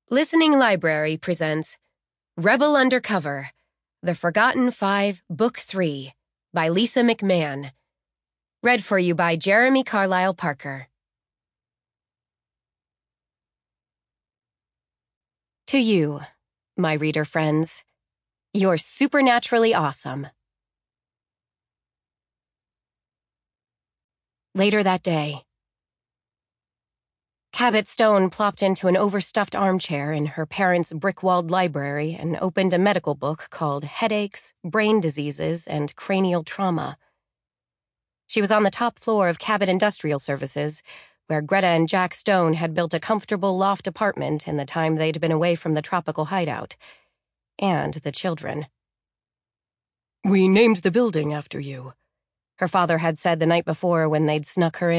Listening Library presents Rebel Undercover, The Forgotten Five, Book 3, by Lisa McMahon. Read for you by Jeremy Carlisle Parker. To you, my reader friends, you're supernaturally awesome. Later that day, Cabot Stone plopped into an overstuffed armchair in her parents' brick-walled library and opened a medical book called Headaches, Brain Diseases, and Cranial Trauma. She was on the top floor of Cabot Industrial Services, where Greta and Jack Stone had built a comfortable loft apartment in the time they'd been away from the tropical hideout. And the children. "We named the building after you," her father had said the night before when they'd snuck her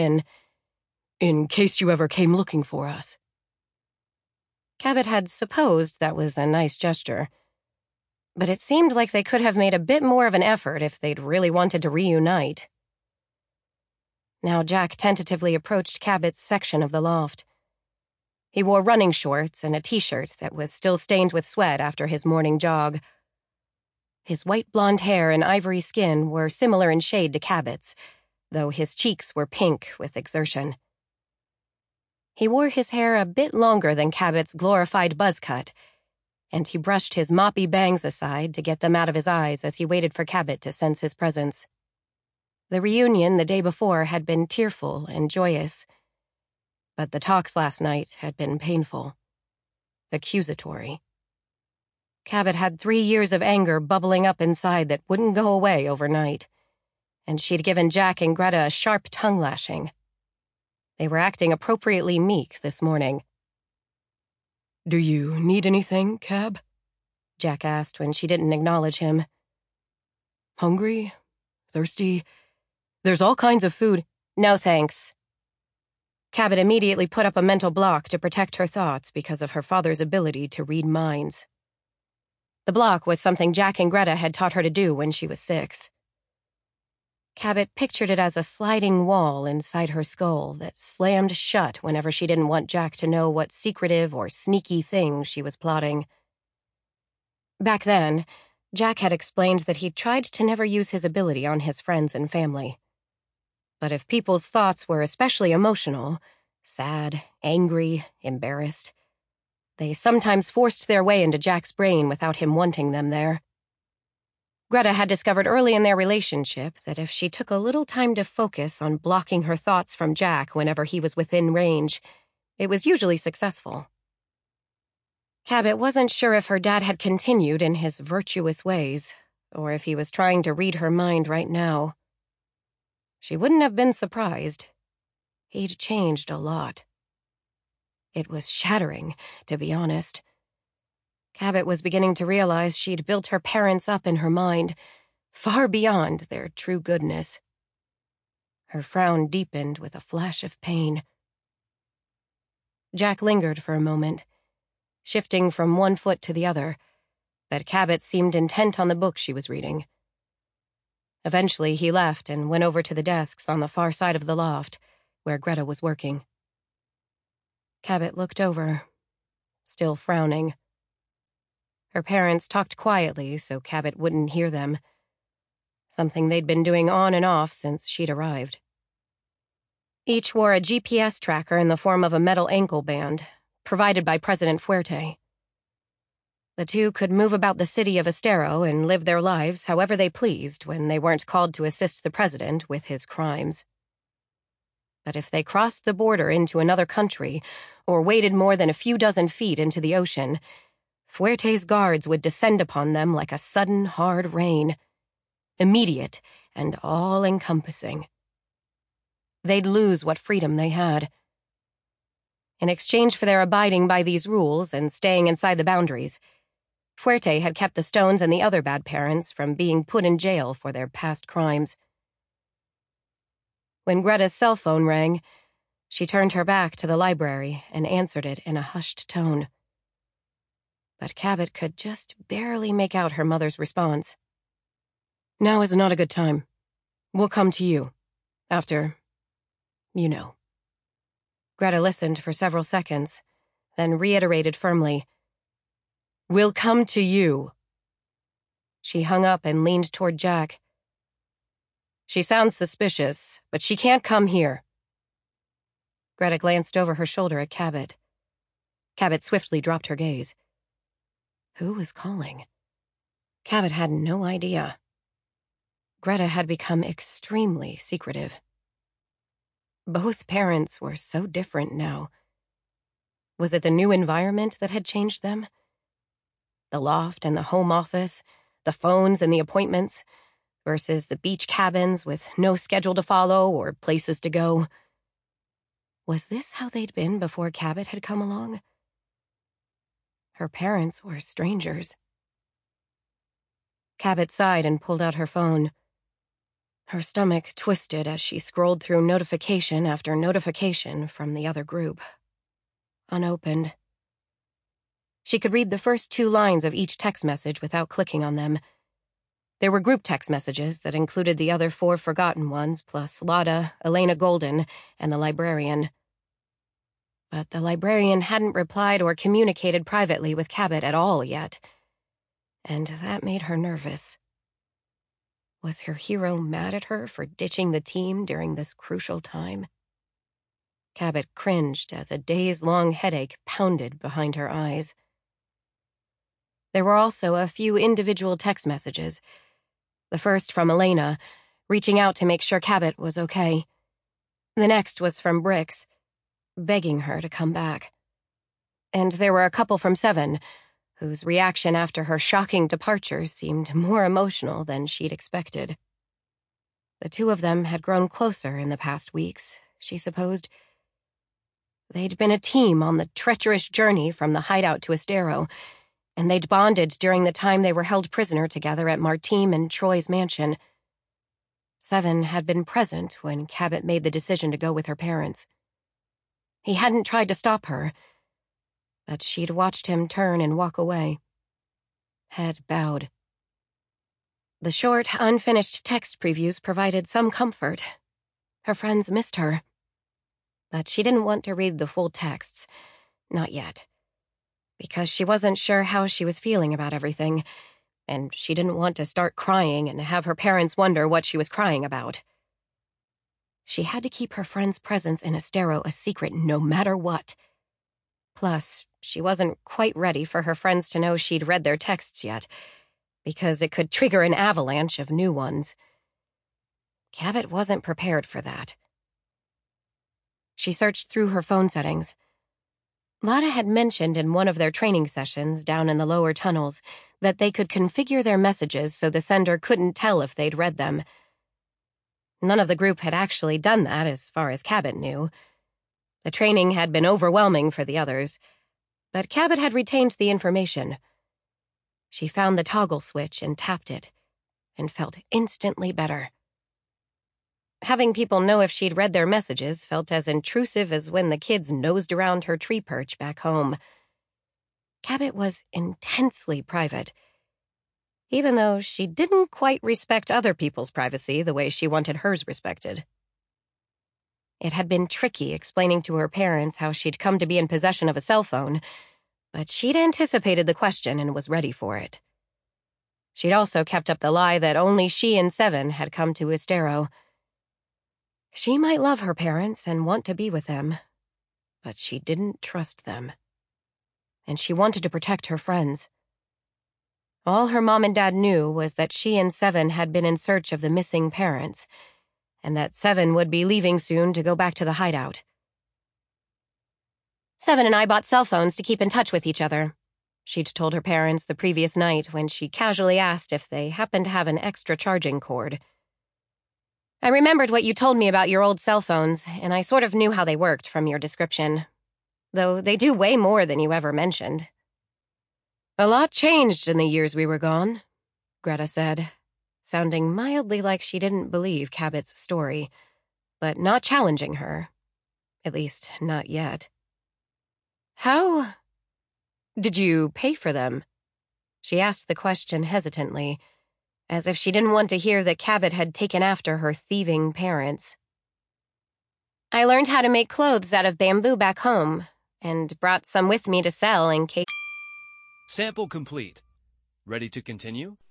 in case you ever came looking for us. Cabot had supposed that was a nice gesture, but it seemed like they could have made a bit more of an effort if they'd really wanted to reunite. Now Jack tentatively approached Cabot's section of the loft. He wore running shorts and a t-shirt that was still stained with sweat after his morning jog. His white blonde hair and ivory skin were similar in shade to Cabot's, though his cheeks were pink with exertion. He wore his hair a bit longer than Cabot's glorified buzz cut, and he brushed his moppy bangs aside to get them out of his eyes as he waited for Cabot to sense his presence. The reunion the day before had been tearful and joyous, but the talks last night had been painful, accusatory. Cabot had 3 years of anger bubbling up inside that wouldn't go away overnight, and she'd given Jack and Greta a sharp tongue lashing. They were acting appropriately meek this morning. "Do you need anything, Cab?" Jack asked when she didn't acknowledge him. "Hungry? Thirsty? There's all kinds of food." "No, thanks." Cabot immediately put up a mental block to protect her thoughts because of her father's ability to read minds. The block was something Jack and Greta had taught her to do when she was 6. Cabot pictured it as a sliding wall inside her skull that slammed shut whenever she didn't want Jack to know what secretive or sneaky thing she was plotting. Back then, Jack had explained that he'd tried to never use his ability on his friends and family. But if people's thoughts were especially emotional, sad, angry, embarrassed, they sometimes forced their way into Jack's brain without him wanting them there. Greta had discovered early in their relationship that if she took a little time to focus on blocking her thoughts from Jack whenever he was within range, it was usually successful. Cabot wasn't sure if her dad had continued in his virtuous ways, or if he was trying to read her mind right now. She wouldn't have been surprised. He'd changed a lot. It was shattering, to be honest. Cabot was beginning to realize she'd built her parents up in her mind, far beyond their true goodness. Her frown deepened with a flash of pain. Jack lingered for a moment, shifting from one foot to the other, but Cabot seemed intent on the book she was reading. Eventually, he left and went over to the desks on the far side of the loft, where Greta was working. Cabot looked over, still frowning. Her parents talked quietly so Cabot wouldn't hear them, something they'd been doing on and off since she'd arrived. Each wore a GPS tracker in the form of a metal ankle band, provided by President Fuerte. The two could move about the city of Estero and live their lives however they pleased when they weren't called to assist the president with his crimes. But if they crossed the border into another country or waded more than a few dozen feet into the ocean, Fuerte's guards would descend upon them like a sudden, hard rain, immediate and all-encompassing. They'd lose what freedom they had. In exchange for their abiding by these rules and staying inside the boundaries, Fuerte had kept the Stones and the other bad parents from being put in jail for their past crimes. When Greta's cell phone rang, she turned her back to the library and answered it in a hushed tone. But Cabot could just barely make out her mother's response. "Now is not a good time. We'll come to you. After, you know." Greta listened for several seconds, then reiterated firmly, "We'll come to you." She hung up and leaned toward Jack. "She sounds suspicious, but she can't come here." Greta glanced over her shoulder at Cabot. Cabot swiftly dropped her gaze. Who was calling? Cabot had no idea. Greta had become extremely secretive. Both parents were so different now. Was it the new environment that had changed them? The loft and the home office, the phones and the appointments, versus the beach cabins with no schedule to follow or places to go. Was this how they'd been before Cabot had come along? Her parents were strangers. Cabot sighed and pulled out her phone. Her stomach twisted as she scrolled through notification after notification from the other group. Unopened. She could read the first 2 lines of each text message without clicking on them. There were group text messages that included the other 4 forgotten ones, plus Lotta, Elena Golden, and the librarian. But the librarian hadn't replied or communicated privately with Cabot at all yet, and that made her nervous. Was her hero mad at her for ditching the team during this crucial time? Cabot cringed as a days-long headache pounded behind her eyes. There were also a few individual text messages. The first from Elena, reaching out to make sure Cabot was okay. The next was from Brix, begging her to come back. And there were a couple from Seven, whose reaction after her shocking departure seemed more emotional than she'd expected. The 2 of them had grown closer in the past weeks, she supposed. They'd been a team on the treacherous journey from the hideout to Estero, and they'd bonded during the time they were held prisoner together at Martine and Troy's mansion. Seven had been present when Cabot made the decision to go with her parents. He hadn't tried to stop her, but she'd watched him turn and walk away. Head bowed. The short, unfinished text previews provided some comfort. Her friends missed her. But she didn't want to read the full texts. Not yet. Because she wasn't sure how she was feeling about everything, and she didn't want to start crying and have her parents wonder what she was crying about. She had to keep her friend's presence in Estero a secret no matter what. Plus, she wasn't quite ready for her friends to know she'd read their texts yet, because it could trigger an avalanche of new ones. Cabot wasn't prepared for that. She searched through her phone settings. Lotta had mentioned in one of their training sessions down in the lower tunnels that they could configure their messages so the sender couldn't tell if they'd read them. None of the group had actually done that, as far as Cabot knew. The training had been overwhelming for the others, but Cabot had retained the information. She found the toggle switch and tapped it, and felt instantly better. Having people know if she'd read their messages felt as intrusive as when the kids nosed around her tree perch back home. Cabot was intensely private, even though she didn't quite respect other people's privacy the way she wanted hers respected. It had been tricky explaining to her parents how she'd come to be in possession of a cell phone, but she'd anticipated the question and was ready for it. She'd also kept up the lie that only she and Seven had come to Estero. She might love her parents and want to be with them, but she didn't trust them. And she wanted to protect her friends. All her mom and dad knew was that she and Seven had been in search of the missing parents, and that Seven would be leaving soon to go back to the hideout. Seven and I bought cell phones to keep in touch with each other, she'd told her parents the previous night when she casually asked if they happened to have an extra charging cord. I remembered what you told me about your old cell phones, and I sort of knew how they worked from your description. Though they do way more than you ever mentioned. A lot changed in the years we were gone, Greta said, sounding mildly like she didn't believe Cabot's story, but not challenging her. At least, not yet. How did you pay for them? She asked the question hesitantly, as if she didn't want to hear that Cabot had taken after her thieving parents. I learned how to make clothes out of bamboo back home, and brought some with me to sell in case. Sample complete. Ready to continue?